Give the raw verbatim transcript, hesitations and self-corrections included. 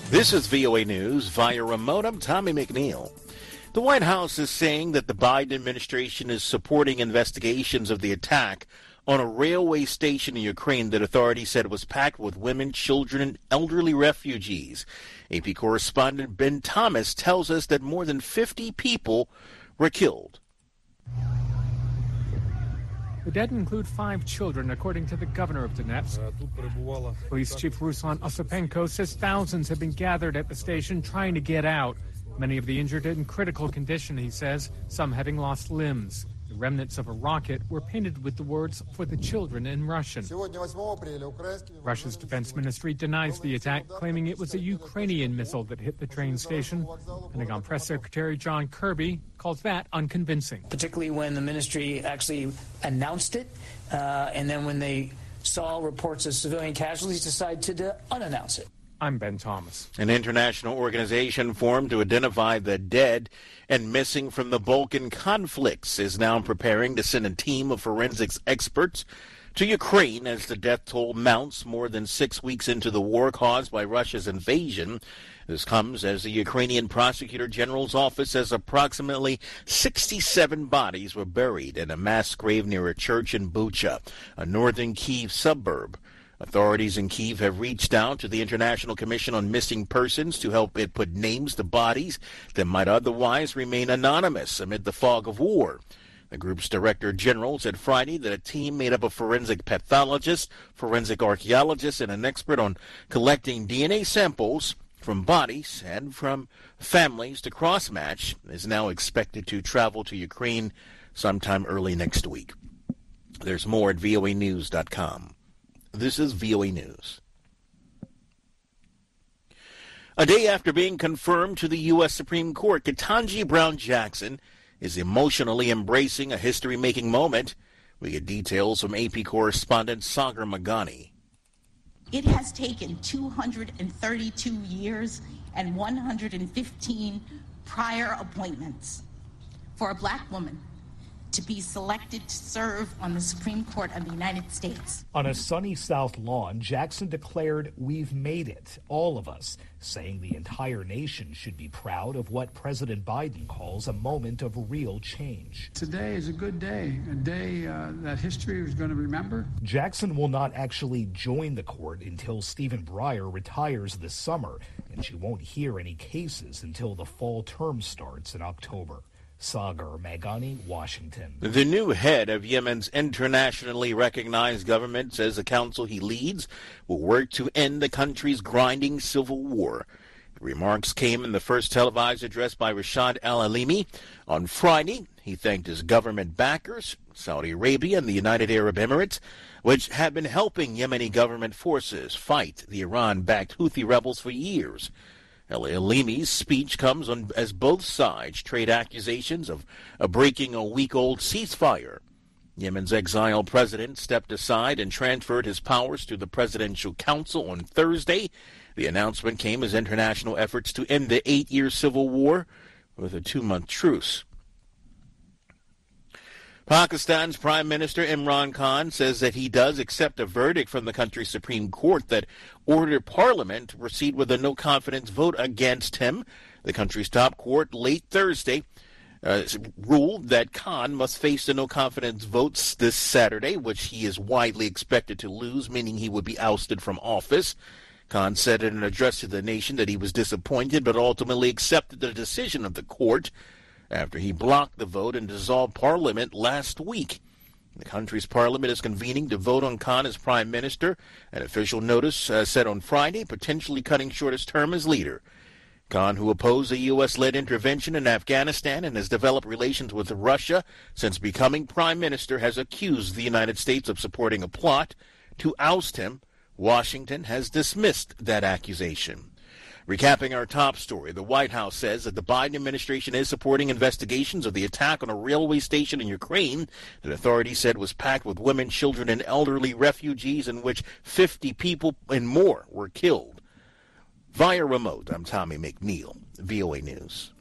This is V O A News via remote. I'm Tommy McNeil. The White House is saying that the Biden administration is supporting investigations of the attack on a railway station in Ukraine that authorities said was packed with women, children, and elderly refugees. A P correspondent Ben Thomas tells us that more than fifty people were killed. The dead include five children, according to the governor of Donetsk. Police Chief Ruslan Osapenko says thousands have been gathered at the station trying to get out. Many of the injured in critical condition, he says, some having lost limbs. The remnants of a rocket were painted with the words, "For the children," in Russian. Russia's defense ministry denies the attack, claiming it was a Ukrainian missile that hit the train station. Pentagon Press Secretary John Kirby calls that unconvincing. Particularly when the ministry actually announced it, uh, and then when they saw reports of civilian casualties, decided to de- unannounce it. I'm Ben Thomas. An international organization formed to identify the dead and missing from the Balkan conflicts is now preparing to send a team of forensics experts to Ukraine as the death toll mounts more than six weeks into the war caused by Russia's invasion. This comes as the Ukrainian Prosecutor General's office says approximately sixty-seven bodies were buried in a mass grave near a church in Bucha, a northern Kyiv suburb. Authorities in Kyiv have reached out to the International Commission on Missing Persons to help it put names to bodies that might otherwise remain anonymous amid the fog of war. The group's director general said Friday that a team made up of forensic pathologists, forensic archaeologists, and an expert on collecting D N A samples from bodies and from families to cross-match is now expected to travel to Ukraine sometime early next week. There's more at V O A news dot com. This is V O A News. A day after being confirmed to the U S Supreme Court, Ketanji Brown Jackson is emotionally embracing a history-making moment. We get details from A P correspondent Sagar Magani. It has taken two hundred thirty-two years and one hundred fifteen prior appointments for a black woman to be selected to serve on the Supreme Court of the United States. On a sunny South Lawn, Jackson declared, "We've made it, all of us," saying the entire nation should be proud of what President Biden calls a moment of real change. Today is a good day, a day uh, that history is going to remember. Jackson will not actually join the court until Stephen Breyer retires this summer, and she won't hear any cases until the fall term starts in October. Sagar Magani, Washington. The new head of Yemen's internationally recognized government says the council he leads will work to end the country's grinding civil war. The remarks came in the first televised address by Rashad Al-Alimi. On Friday, he thanked his government backers, Saudi Arabia and the United Arab Emirates, which have been helping Yemeni government forces fight the Iran-backed Houthi rebels for years. Al-Alimi's speech comes on as both sides trade accusations of uh, breaking a week-old ceasefire. Yemen's exiled president stepped aside and transferred his powers to the Presidential Council on Thursday. The announcement came as international efforts to end the eight-year civil war with a two-month truce. Pakistan's Prime Minister Imran Khan says that he does accept a verdict from the country's Supreme Court that ordered Parliament to proceed with a no-confidence vote against him. The country's top court late Thursday uh, ruled that Khan must face the no-confidence votes this Saturday, which he is widely expected to lose, meaning he would be ousted from office. Khan said in an address to the nation that he was disappointed but ultimately accepted the decision of the court after he blocked the vote and dissolved Parliament last week. The country's parliament is convening to vote on Khan as prime minister. An official notice uh, said on Friday, potentially cutting short his term as leader. Khan, who opposed a U S-led intervention in Afghanistan and has developed relations with Russia since becoming prime minister, has accused the United States of supporting a plot to oust him. Washington has dismissed that accusation. Recapping our top story, the White House says that the Biden administration is supporting investigations of the attack on a railway station in Ukraine that authorities said was packed with women, children, and elderly refugees, in which fifty people and more were killed. Via remote, I'm Tommy McNeil, V O A News.